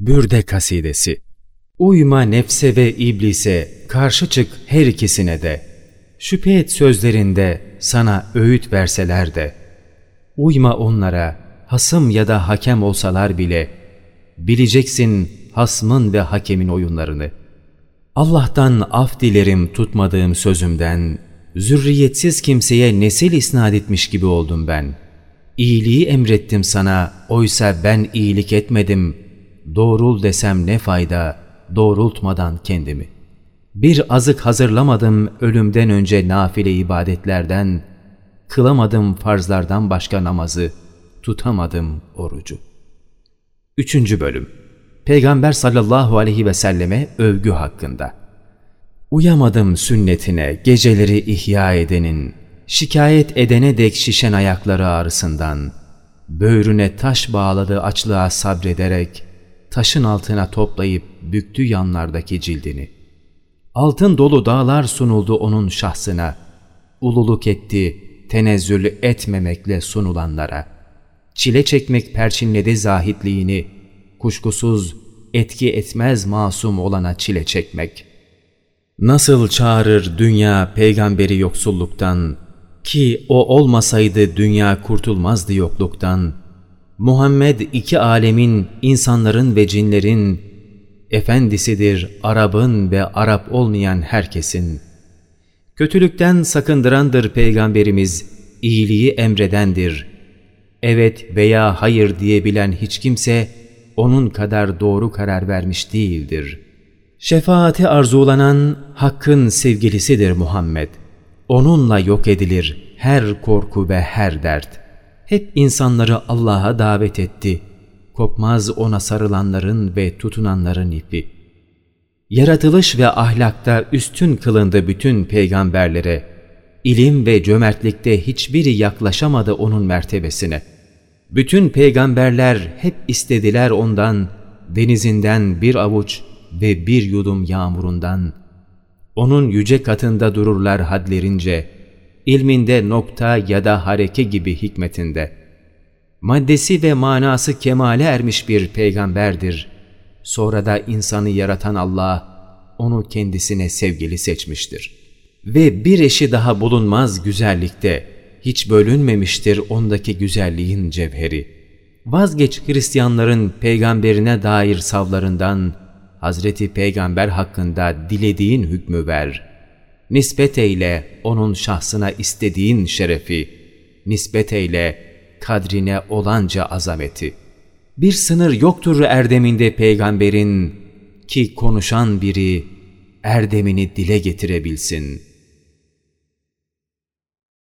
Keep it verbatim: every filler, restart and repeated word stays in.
Bürde kasidesi. Uyma nefse ve iblise, karşı çık her ikisine de. Şüphe et sözlerinde, sana öğüt verseler de. Uyma onlara, hasım ya da hakem olsalar bile. Bileceksin hasmın ve hakemin oyunlarını. Allah'tan af dilerim tutmadığım sözümden. Zürriyetsiz kimseye nesil isnat etmiş gibi oldum ben. İyiliği emrettim sana, oysa ben iyilik etmedim. Doğrul desem ne fayda, doğrultmadan kendimi. Bir azık hazırlamadım ölümden önce nafile ibadetlerden, kılamadım farzlardan başka namazı, tutamadım orucu. Üçüncü bölüm. Peygamber sallallahu aleyhi ve selleme övgü hakkında. Uyamadım sünnetine, geceleri ihya edenin, şikayet edene dek şişen ayakları ağrısından, böğrüne taş bağladı açlığa sabrederek, taşın altına toplayıp büktü yanlardaki cildini. Altın dolu dağlar sunuldu onun şahsına, ululuk etti tenezzül etmemekle sunulanlara. Çile çekmek perçinledi zahitliğini, kuşkusuz etki etmez masum olana çile çekmek. Nasıl çağırır dünya peygamberi yoksulluktan, ki o olmasaydı dünya kurtulmazdı yokluktan. Muhammed iki alemin, insanların ve cinlerin efendisidir, Arap'ın ve Arap olmayan herkesin. Kötülükten sakındırandır peygamberimiz, iyiliği emredendir. Evet veya hayır diyebilen hiç kimse onun kadar doğru karar vermiş değildir. Şefaati arzulanan Hakk'ın sevgilisidir Muhammed. Onunla yok edilir her korku ve her dert. Hep insanları Allah'a davet etti. Kopmaz ona sarılanların ve tutunanların ipi. Yaratılış ve ahlakta üstün kılındı bütün peygamberlere. İlim ve cömertlikte hiçbiri yaklaşamadı onun mertebesine. Bütün peygamberler hep istediler ondan, denizinden bir avuç ve bir yudum yağmurundan. Onun yüce katında dururlar hadlerince, ilminde nokta ya da hareke gibi hikmetinde. Maddesi ve manası kemale ermiş bir peygamberdir. Sonra da insanı yaratan Allah, onu kendisine sevgili seçmiştir. Ve bir eşi daha bulunmaz güzellikte, hiç bölünmemiştir ondaki güzelliğin cevheri. Vazgeç Hristiyanların peygamberine dair savlarından, Hazreti Peygamber hakkında dilediğin hükmü ver. Nispet eyle onun şahsına istediğin şerefi, nispet eyle kadrine olanca azameti. Bir sınır yoktur erdeminde peygamberin, ki konuşan biri erdemini dile getirebilsin.